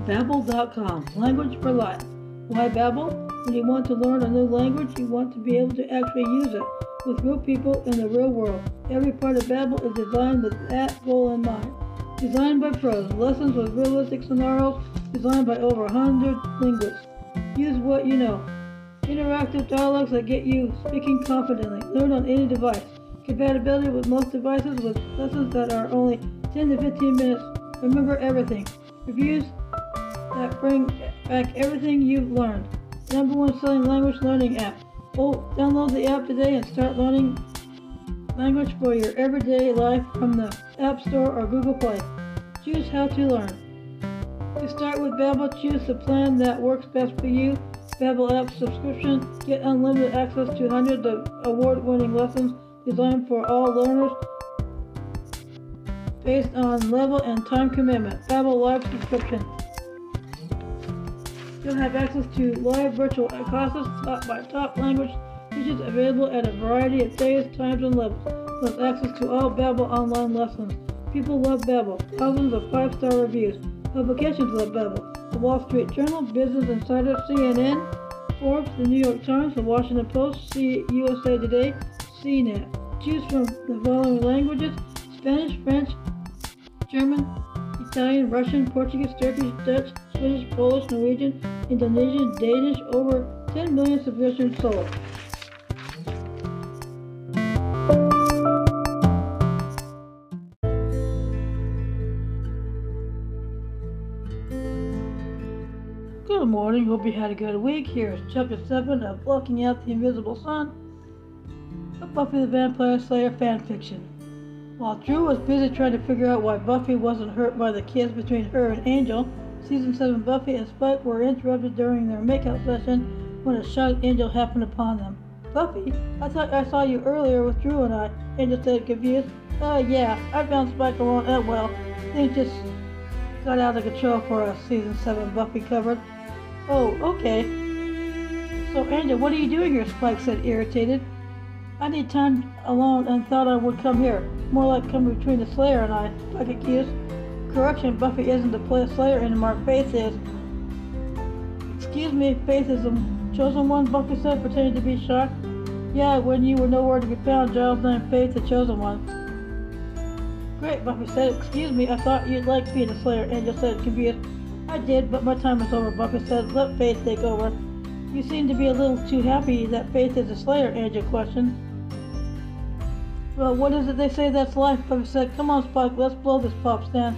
Babbel.com, language for life. Why Babbel? When you want to learn a new language, you want to be able to actually use it with real people in the real world. Every part of Babbel is designed with that goal in mind. Designed by pros, lessons with realistic scenarios, designed by over 100 linguists. Use what you know. Interactive dialogues that get you speaking confidently. Learn on any device. Compatibility with most devices with lessons that are only 10 to 15 minutes. Remember everything. Reviews that bring back everything you've learned. Number one selling language learning app. Download the app today and start learning language for your everyday life from the App Store or Google Play. Choose how to learn. To start with Babbel, choose the plan that works best for you. Babbel app subscription. Get unlimited access to hundreds of award-winning lessons designed for all learners based on level and time commitment. Babbel Live subscription. You'll have access to live virtual classes taught by top language teachers available at a variety of days, times, and levels, plus access to all Babbel online lessons. People love Babbel. Thousands of 5-star reviews. Publications love Babbel. The Wall Street Journal, Business Insider, CNN, Forbes, The New York Times, The Washington Post, USA Today, CNET. Choose from the following languages: Spanish, French, German, Italian, Russian, Portuguese, Turkish, Dutch, Swedish, Polish, Norwegian, Indonesian, Danish. Over 10 million subscriptions sold. Good morning, hope you had a good week. Here's Chapter 7 of Blocking Out the Invisible Sun, a Buffy the Vampire Slayer fanfiction. While Drew was busy trying to figure out why Buffy wasn't hurt by the kiss between her and Angel, Season 7 Buffy and Spike were interrupted during their makeout session when a shocked Angel happened upon them. "Buffy, I thought I saw you earlier with Drew and I," Angel said, confused. Yeah, I found Spike alone at well. Things just got out of control for us," Season 7 Buffy covered. "Oh, okay. So, Angel, what are you doing here?" Spike said, irritated. "I need time alone and thought I would come here. More like come between the Slayer and I," Spike accused. "Correction, Buffy isn't the Slayer anymore. Faith is." "Excuse me, Faith is the chosen one," Buffy said, pretending to be shocked. "Yeah, when you were nowhere to be found, Giles named Faith the chosen one." "Great," Buffy said. "Excuse me, I thought you'd like being a Slayer," Angel said, confused. "I did, but my time is over," Buffy said. "Let Faith take over." "You seem to be a little too happy that Faith is a Slayer," Angel questioned. "Well, what is it they say that's life?" Buffy said. "Come on, Spike, let's blow this pop stand."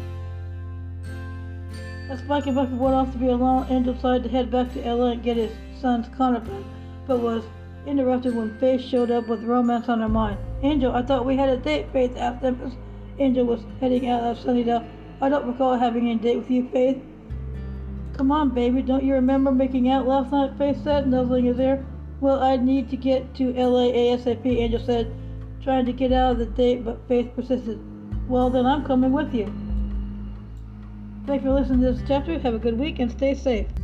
As Spike and Buffy went off to be alone, Angel decided to head back to LA and get his son's Connor back, but was interrupted when Faith showed up with romance on her mind. "Angel, I thought we had a date," Faith asked them as Angel was heading out of Sunnydale. "I don't recall having any date with you, Faith." "Come on, baby, don't you remember making out last night?" Faith said, nuzzling his ear. "Well, I need to get to LA ASAP," Angel said, trying to get out of the date, but Faith persisted. "Well, then I'm coming with you." Thanks for listening to this chapter. Have a good week and stay safe.